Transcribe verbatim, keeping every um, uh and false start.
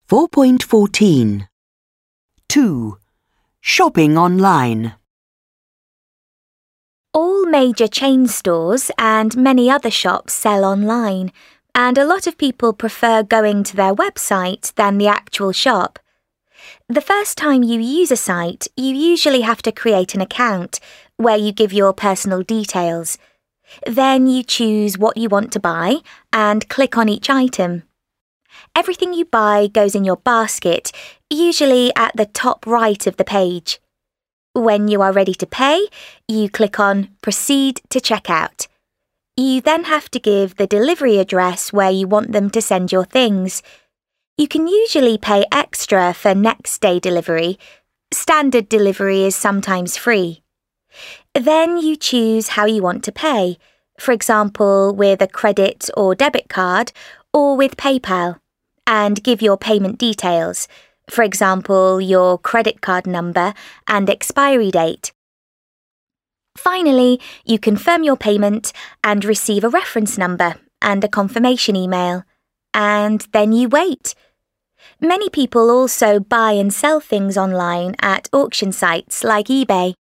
four point fourteen. two. Shopping online. All major chain stores and many other shops sell online, and a lot of people prefer going to their website than the actual shop. The first time you use a site, you usually have to create an account where you give your personal details. Then you choose what you want to buy and click on each item. Everything you buy goes in your basket, usually at the top right of the page. When you are ready to pay, you click on Proceed to Checkout. You then have to give the delivery address where you want them to send your things. You can usually pay extra for next day delivery. Standard delivery is sometimes free. Then you choose how you want to pay, for example, with a credit or debit card or with PayPal, and give your payment details, for example, your credit card number and expiry date. Finally, you confirm your payment and receive a reference number and a confirmation email, and then you wait. Many people also buy and sell things online at auction sites like eBay.